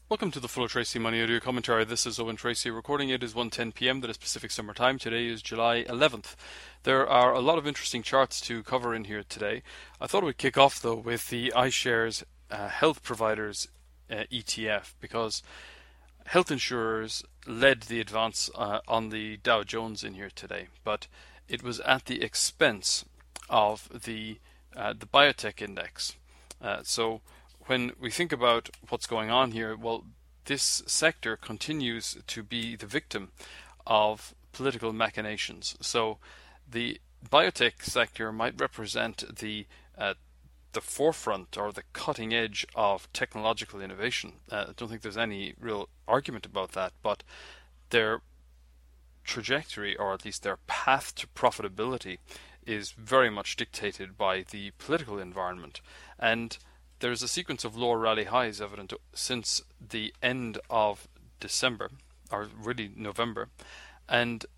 Welcome to the Full of Tracy Money Audio Commentary. This is Owen Tracy. Recording it is 1:10 p.m. That is Pacific Summer Time. Today is July 11th. There are a lot of interesting charts to cover in here today. I thought we'd kick off though with the iShares Health Providers ETF, because health insurers led the advance on the Dow Jones in here today, but it was at the expense of the biotech index. So when we think about what's going on here, well, this sector continues to be the victim of political machinations. So the biotech sector might represent the forefront or the cutting edge of technological innovation. I don't think there's any real argument about that, but their trajectory, or at least their path to profitability, is very much dictated by the political environment. And there's a sequence of lower rally highs evident since the end of December, or really November, and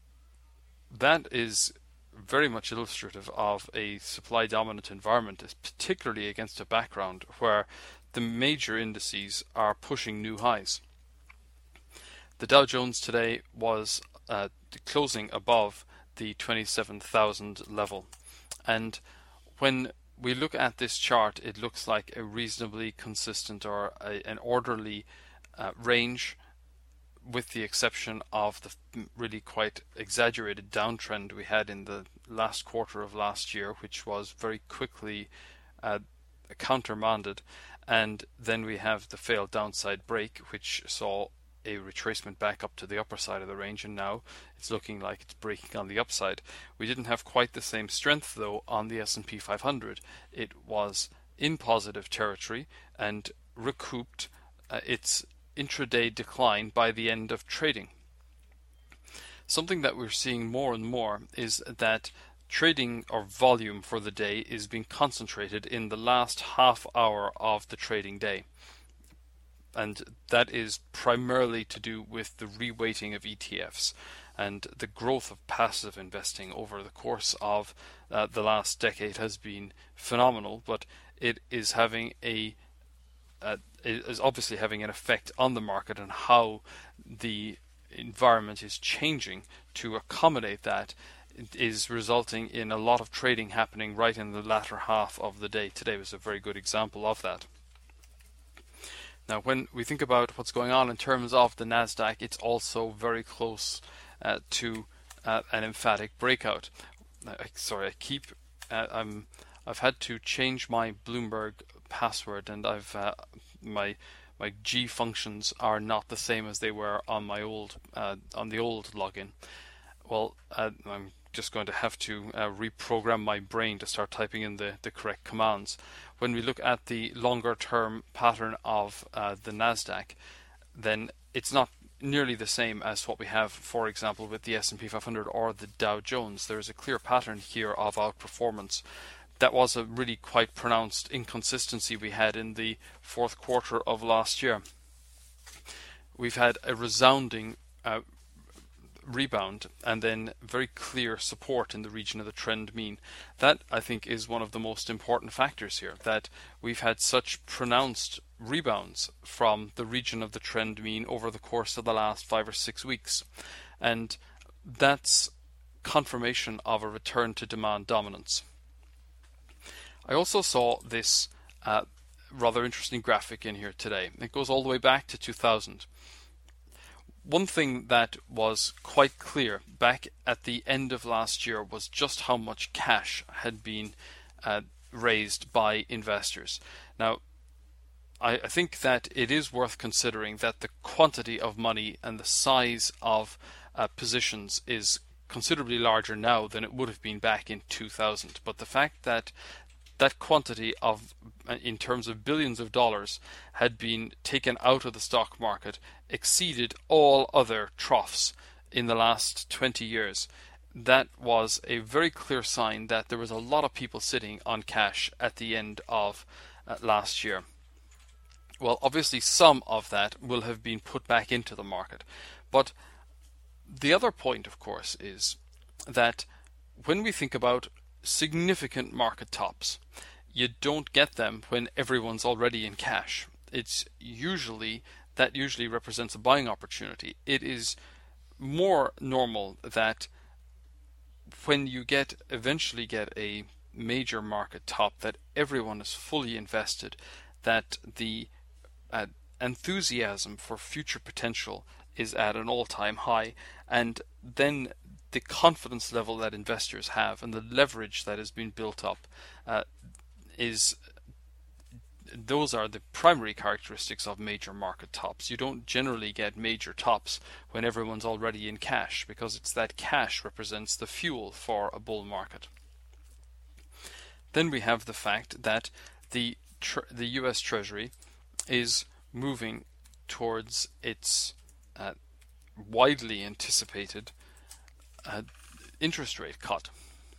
that is very much illustrative of a supply dominant environment, particularly against a background where the major indices are pushing new highs. The Dow Jones today was closing above the 27,000 level, and when we look at this chart, it looks like a reasonably consistent or an orderly range, with the exception of the really quite exaggerated downtrend we had in the last quarter of last year, which was very quickly countermanded. And then we have the failed downside break, which saw a retracement back up to the upper side of the range, and now it's looking like it's breaking on the upside. We didn't have quite the same strength though on the S&P 500. It was in positive territory and recouped its intraday decline by the end of trading. Something that we're seeing more and more is that trading or volume for the day is being concentrated in the last half hour of the trading day. And that is primarily to do with the reweighting of ETFs and the growth of passive investing over the course of the last decade has been phenomenal, but it is having it is obviously having an effect on the market and how the environment is changing to accommodate that. It is resulting in a lot of trading happening right in the latter half of the day. Today was a very good example of that. Now, when we think about what's going on in terms of the Nasdaq, it's also very close to an emphatic breakout. I've had to change my Bloomberg password, and my G functions are not the same as they were on my old on the old login. Well, I'm just going to have to reprogram my brain to start typing in the correct commands. When we look at the longer term pattern of the Nasdaq, then it's not nearly the same as what we have, for example, with the S&P 500 or the Dow Jones. There is a clear pattern here of outperformance. That was a really quite pronounced inconsistency we had in the fourth quarter of last year. We've had a resounding rebound and then very clear support in the region of the trend mean. That, I think, is one of the most important factors here, that we've had such pronounced rebounds from the region of the trend mean over the course of the last 5 or 6 weeks, and that's confirmation of a return to demand dominance. I also saw this rather interesting graphic in here today. It goes all the way back to 2000. One thing that was quite clear back at the end of last year was just how much cash had been raised by investors. Now, I think that it is worth considering that the quantity of money and the size of positions is considerably larger now than it would have been back in 2000. But the fact that that quantity of, in terms of billions of dollars, had been taken out of the stock market exceeded all other troughs in the last 20 years. That was a very clear sign that there was a lot of people sitting on cash at the end of last year. Well, obviously some of that will have been put back into the market. But the other point, of course, is that when we think about significant market tops, you don't get them when everyone's already in cash. It's usually that usually represents a buying opportunity. It is more normal that when you eventually get a major market top, that everyone is fully invested, that the enthusiasm for future potential is at an all-time high, and then the confidence level that investors have and the leverage that has been built up those are the primary characteristics of major market tops. You don't generally get major tops when everyone's already in cash, because it's that cash represents the fuel for a bull market. Then we have the fact that the US Treasury is moving towards its widely anticipated interest rate cut.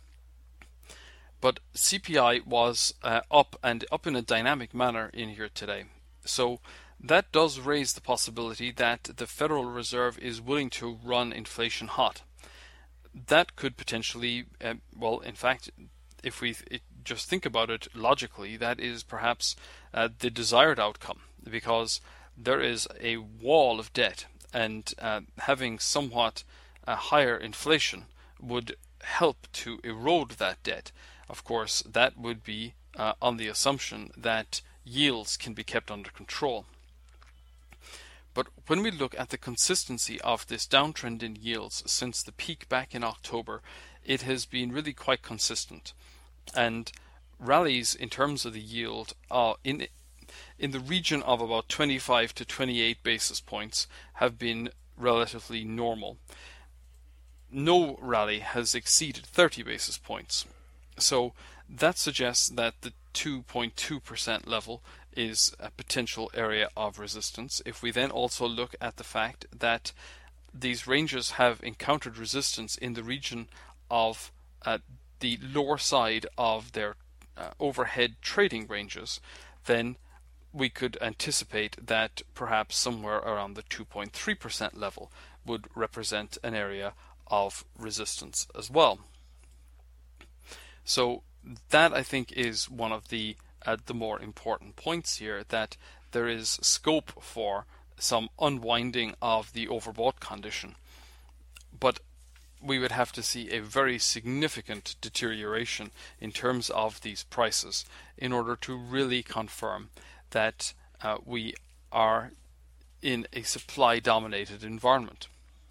But CPI was up in a dynamic manner in here today. So that does raise the possibility that the Federal Reserve is willing to run inflation hot. That could potentially, in fact, if we just think about it logically, that is perhaps the desired outcome, because there is a wall of debt, and having somewhat higher inflation would help to erode that debt. Of course, that would be on the assumption that yields can be kept under control. But when we look at the consistency of this downtrend in yields since the peak back in October, it has been really quite consistent. And rallies in terms of the yield in the region of about 25 to 28 basis points have been relatively normal. No rally has exceeded 30 basis points. So that suggests that the 2.2% level is a potential area of resistance. If we then also look at the fact that these ranges have encountered resistance in the region of the lower side of their overhead trading ranges, then we could anticipate that perhaps somewhere around the 2.3% level would represent an area of resistance as well. So that, I think, is one of the more important points here, that there is scope for some unwinding of the overbought condition. But we would have to see a very significant deterioration in terms of these prices in order to really confirm that we are in a supply-dominated environment.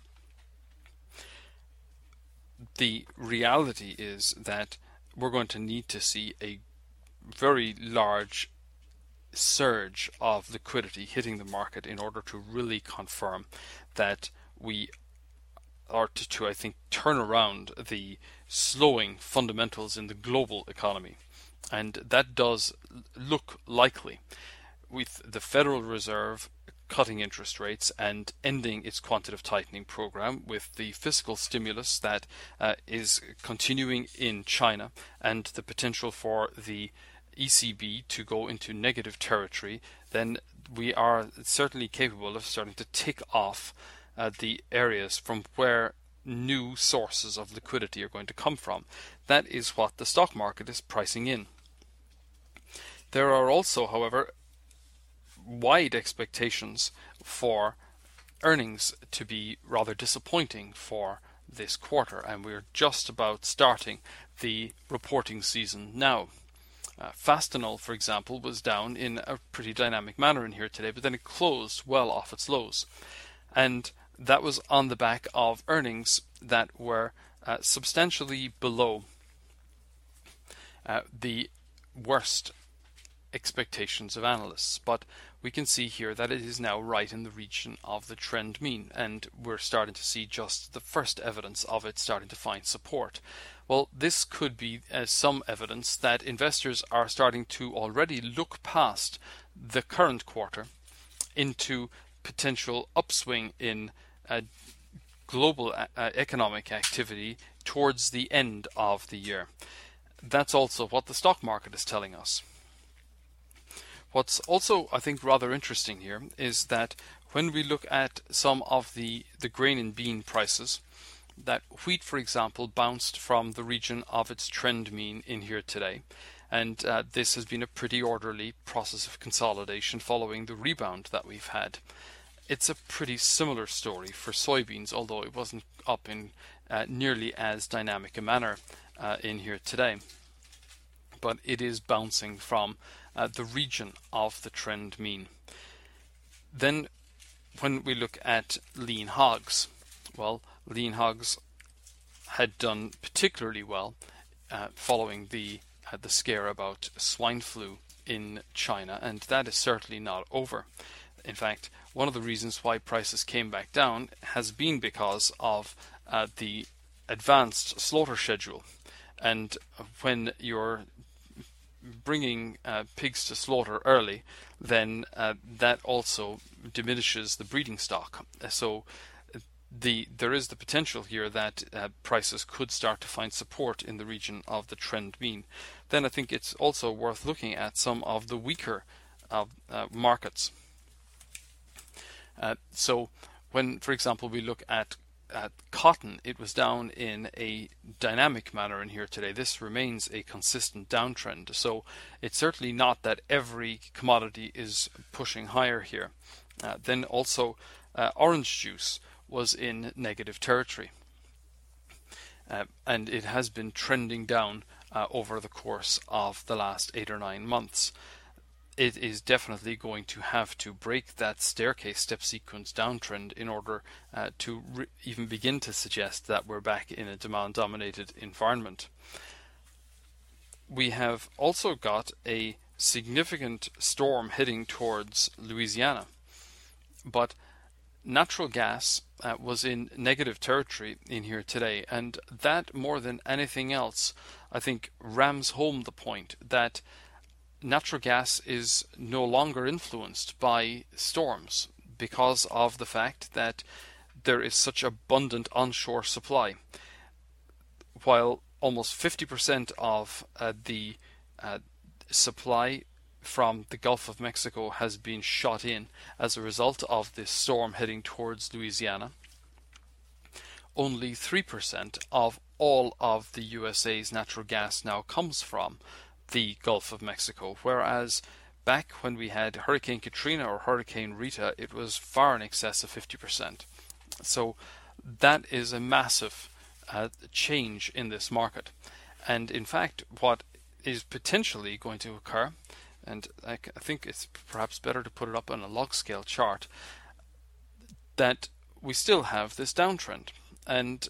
The reality is that we're going to need to see a very large surge of liquidity hitting the market in order to really confirm that we are to I think, turn around the slowing fundamentals in the global economy. And that does look likely, with the Federal Reserve cutting interest rates and ending its quantitative tightening program, with the fiscal stimulus that is continuing in China, and the potential for the ECB to go into negative territory. Then we are certainly capable of starting to tick off the areas from where new sources of liquidity are going to come from. That is what the stock market is pricing in. There are also, however, wide expectations for earnings to be rather disappointing for this quarter, and we're just about starting the reporting season now. Fastenal, for example, was down in a pretty dynamic manner in here today, but then it closed well off its lows, and that was on the back of earnings that were substantially below the worst expectations of analysts. But we can see here that it is now right in the region of the trend mean, and we're starting to see just the first evidence of it starting to find support. Well, this could be some evidence that investors are starting to already look past the current quarter into potential upswing in global economic activity towards the end of the year. That's also what the stock market is telling us. What's also, I think, rather interesting here is that when we look at some of the grain and bean prices, that wheat, for example, bounced from the region of its trend mean in here today, And this has been a pretty orderly process of consolidation following the rebound that we've had. It's a pretty similar story for soybeans, although it wasn't up in nearly as dynamic a manner in here today. But it is bouncing from the region of the trend mean. Then when we look at lean hogs, well, lean hogs had done particularly well following the scare about swine flu in China, and that is certainly not over. In fact, one of the reasons why prices came back down has been because of the advanced slaughter schedule. And when you're bringing pigs to slaughter early, then that also diminishes the breeding stock. So there is the potential here that prices could start to find support in the region of the trend mean. Then I think it's also worth looking at some of the weaker markets. So when, for example, we look at cotton, it was down in a dynamic manner in here today. This remains a consistent downtrend. So it's certainly not that every commodity is pushing higher here. Then also orange juice was in negative territory. And it has been trending down over the course of the last 8 or 9 months. It is definitely going to have to break that staircase step sequence downtrend in order to even begin to suggest that we're back in a demand-dominated environment. We have also got a significant storm heading towards Louisiana, but natural gas was in negative territory in here today, and that more than anything else, I think, rams home the point that natural gas is no longer influenced by storms because of the fact that there is such abundant onshore supply. While almost 50% of the supply from the Gulf of Mexico has been shut in as a result of this storm heading towards Louisiana, only 3% of all of the USA's natural gas now comes from the Gulf of Mexico, whereas back when we had Hurricane Katrina or Hurricane Rita, it was far in excess of 50%. So that is a massive change in this market. And in fact, what is potentially going to occur, and I think it's perhaps better to put it up on a log scale chart, that we still have this downtrend, and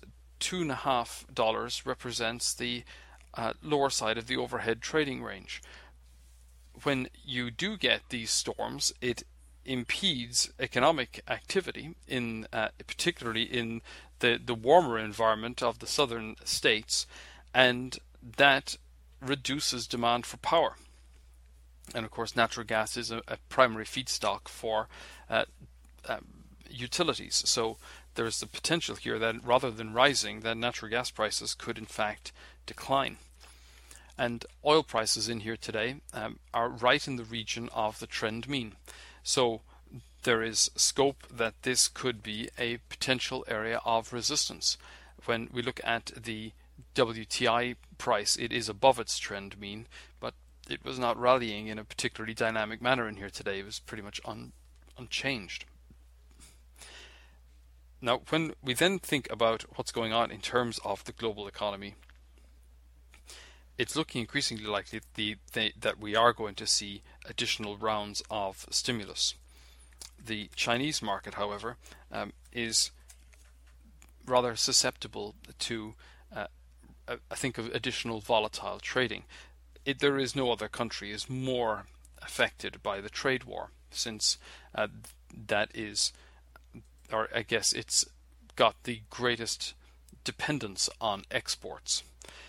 $2.50 represents the lower side of the overhead trading range. When you do get these storms, it impedes economic activity, in particularly in the warmer environment of the southern states, and that reduces demand for power. And of course, natural gas is a primary feedstock for utilities. So there's the potential here that rather than rising, that natural gas prices could in fact decline. And oil prices in here today are right in the region of the trend mean. So there is scope that this could be a potential area of resistance. When we look at the WTI price, it is above its trend mean, but it was not rallying in a particularly dynamic manner in here today. It was pretty much unchanged. Now, when we then think about what's going on in terms of the global economy, it's looking increasingly likely that we are going to see additional rounds of stimulus. The Chinese market, however, is rather susceptible to, I think, of additional volatile trading. There is no other country is more affected by the trade war, since that is, or I guess it's got the greatest dependence on exports.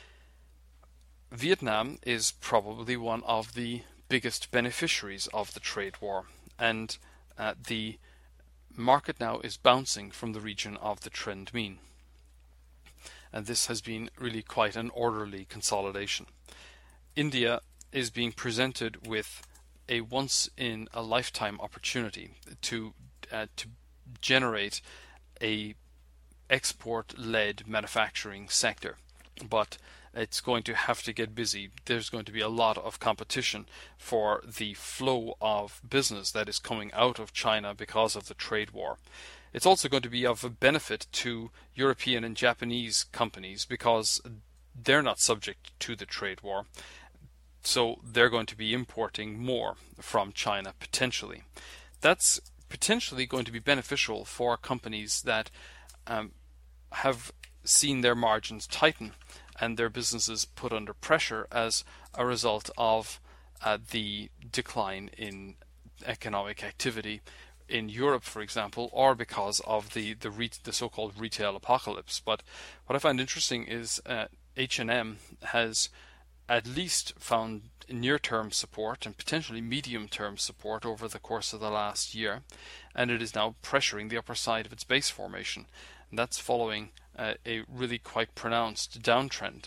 Vietnam is probably one of the biggest beneficiaries of the trade war, and the market now is bouncing from the region of the trend mean. And this has been really quite an orderly consolidation. India is being presented with a once-in-a-lifetime opportunity to generate a export-led manufacturing sector, but it's going to have to get busy. There's going to be a lot of competition for the flow of business that is coming out of China because of the trade war. It's also going to be of a benefit to European and Japanese companies because they're not subject to the trade war. So they're going to be importing more from China potentially. That's potentially going to be beneficial for companies that have seen their margins tighten and their businesses put under pressure as a result of the decline in economic activity in Europe, for example, or because of the so-called retail apocalypse. But what I find interesting is H&M has at least found near-term support and potentially medium-term support over the course of the last year, and it is now pressuring the upper side of its base formation. And that's following a really quite pronounced downtrend.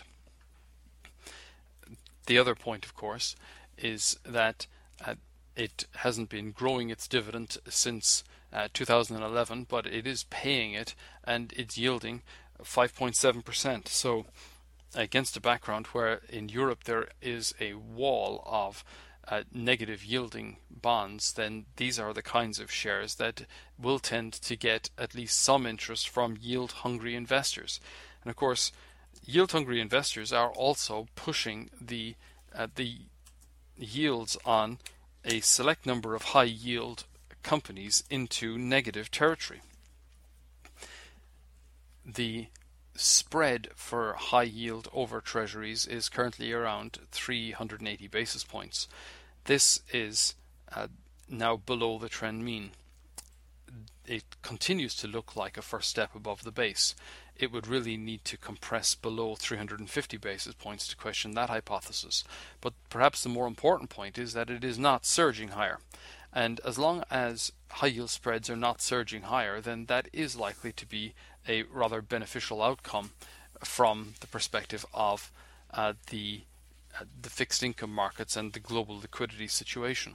The other point, of course, is that it hasn't been growing its dividend since 2011, but it is paying it, and it's yielding 5.7%. So against a background where in Europe there is a wall of negative yielding bonds, then these are the kinds of shares that will tend to get at least some interest from yield-hungry investors. And of course, yield-hungry investors are also pushing the yields on a select number of high-yield companies into negative territory. The spread for high yield over treasuries is currently around 380 basis points. This is now below the trend mean. It continues to look like a first step above the base. It would really need to compress below 350 basis points to question that hypothesis. But perhaps the more important point is that it is not surging higher. And as long as high yield spreads are not surging higher, then that is likely to be a rather beneficial outcome from the perspective of the fixed income markets and the global liquidity situation.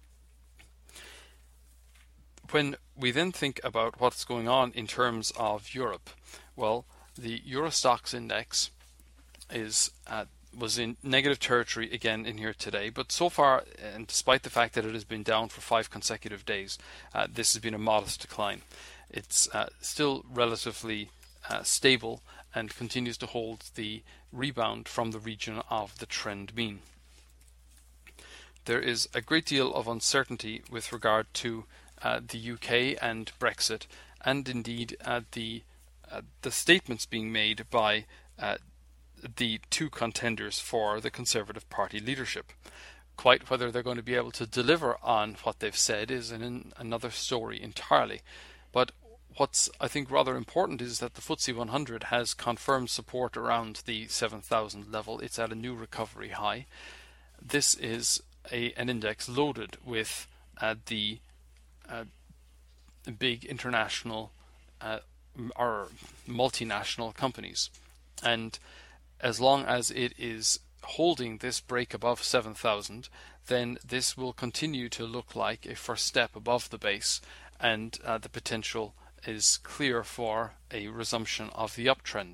When we then think about what's going on in terms of Europe, well, the Euro Stoxx index was in negative territory again in here today, but so far, and despite the fact that it has been down for 5 consecutive days, this has been a modest decline. It's still relatively stable and continues to hold the rebound from the region of the trend mean. There is a great deal of uncertainty with regard to the UK and Brexit, and indeed the statements being made by the two contenders for the Conservative Party leadership. Quite whether they're going to be able to deliver on what they've said is another story entirely. But what's, I think, rather important is that the FTSE 100 has confirmed support around the 7,000 level. It's at a new recovery high. This is an index loaded with the big international or multinational companies. And as long as it is holding this break above 7,000, then this will continue to look like a first step above the base, and the potential is clear for a resumption of the uptrend.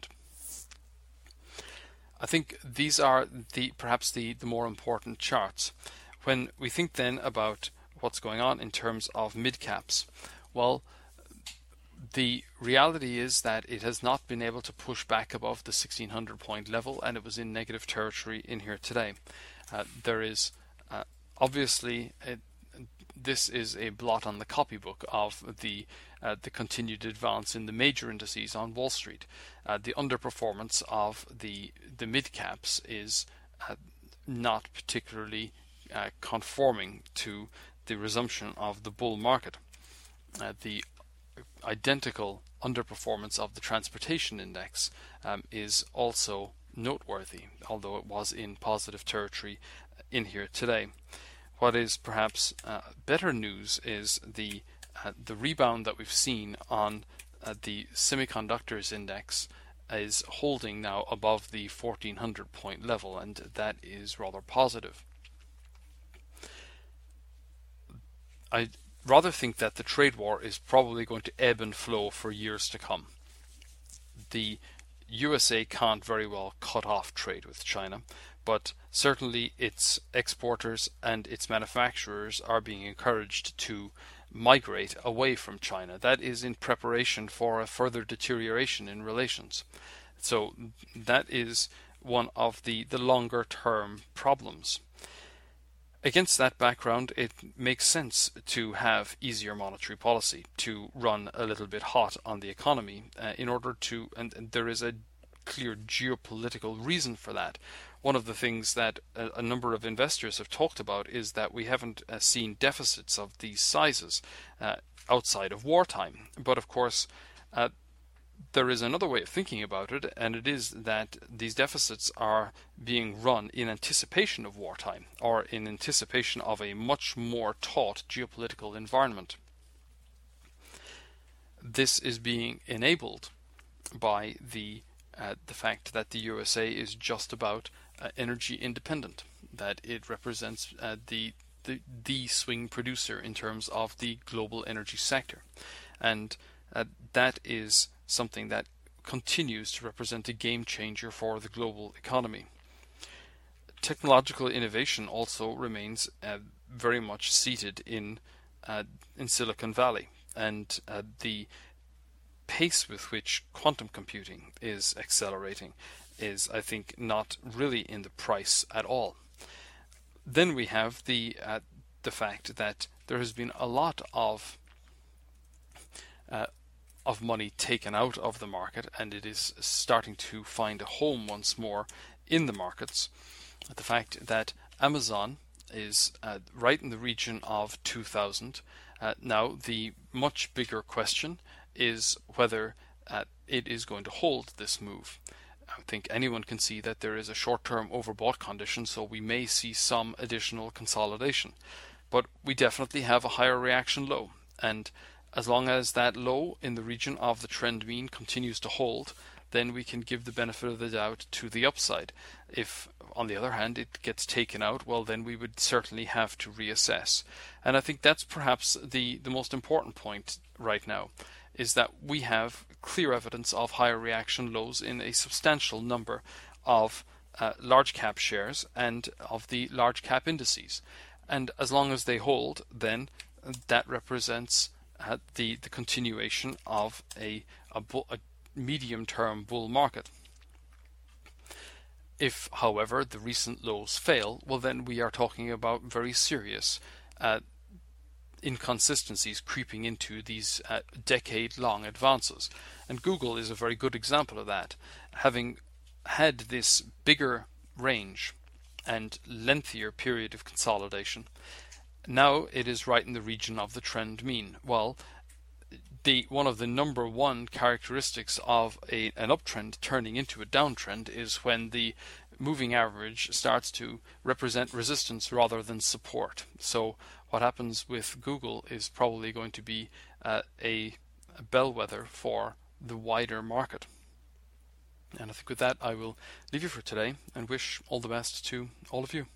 I think these are perhaps the more important charts. When we think then about what's going on in terms of mid-caps, well, the reality is that it has not been able to push back above the 1600 point level, and it was in negative territory in here today. There is obviously this is a blot on the copybook of the continued advance in the major indices on Wall Street. The underperformance of the mid caps is not particularly conforming to the resumption of the bull market. The identical underperformance of the transportation index is also noteworthy, although it was in positive territory in here today. What is perhaps better news is the rebound that we've seen on the semiconductors index is holding now above the 1400 point level, and that is rather positive. I rather think that the trade war is probably going to ebb and flow for years to come. The USA can't very well cut off trade with China, but certainly its exporters and its manufacturers are being encouraged to migrate away from China. That is in preparation for a further deterioration in relations. So that is one of the longer term problems. Against that background, it makes sense to have easier monetary policy, to run a little bit hot on the economy in order to, and there is a clear geopolitical reason for that. One of the things that a number of investors have talked about is that we haven't seen deficits of these sizes outside of wartime. But of course, there is another way of thinking about it, and it is that these deficits are being run in anticipation of wartime, or in anticipation of a much more taut geopolitical environment. This is being enabled by the fact that the USA is just about energy independent, that it represents the swing producer in terms of the global energy sector, and that is something that continues to represent a game changer for the global economy. Technological innovation also remains very much seated in Silicon Valley, and the pace with which quantum computing is accelerating is, I think, not really in the price at all. Then we have the fact that there has been a lot of money taken out of the market, and it is starting to find a home once more in the markets. The fact that Amazon is right in the region of 2000. Now, the much bigger question is whether it is going to hold this move. I think anyone can see that there is a short-term overbought condition, so we may see some additional consolidation. But we definitely have a higher reaction low, and as long as that low in the region of the trend mean continues to hold, then we can give the benefit of the doubt to the upside. If, on the other hand, it gets taken out, well, then we would certainly have to reassess. And I think that's perhaps the most important point right now, is that we have clear evidence of higher reaction lows in a substantial number of large cap shares and of the large cap indices. And as long as they hold, then that represents the continuation of a medium-term bull market. If, however, the recent lows fail, well, then we are talking about very serious inconsistencies creeping into these decade-long advances. And Google is a very good example of that. Having had this bigger range and lengthier period of consolidation, now it is right in the region of the trend mean. Well, one of the number one characteristics of an uptrend turning into a downtrend is when the moving average starts to represent resistance rather than support. So what happens with Google is probably going to be a bellwether for the wider market. And I think with that I will leave you for today and wish all the best to all of you.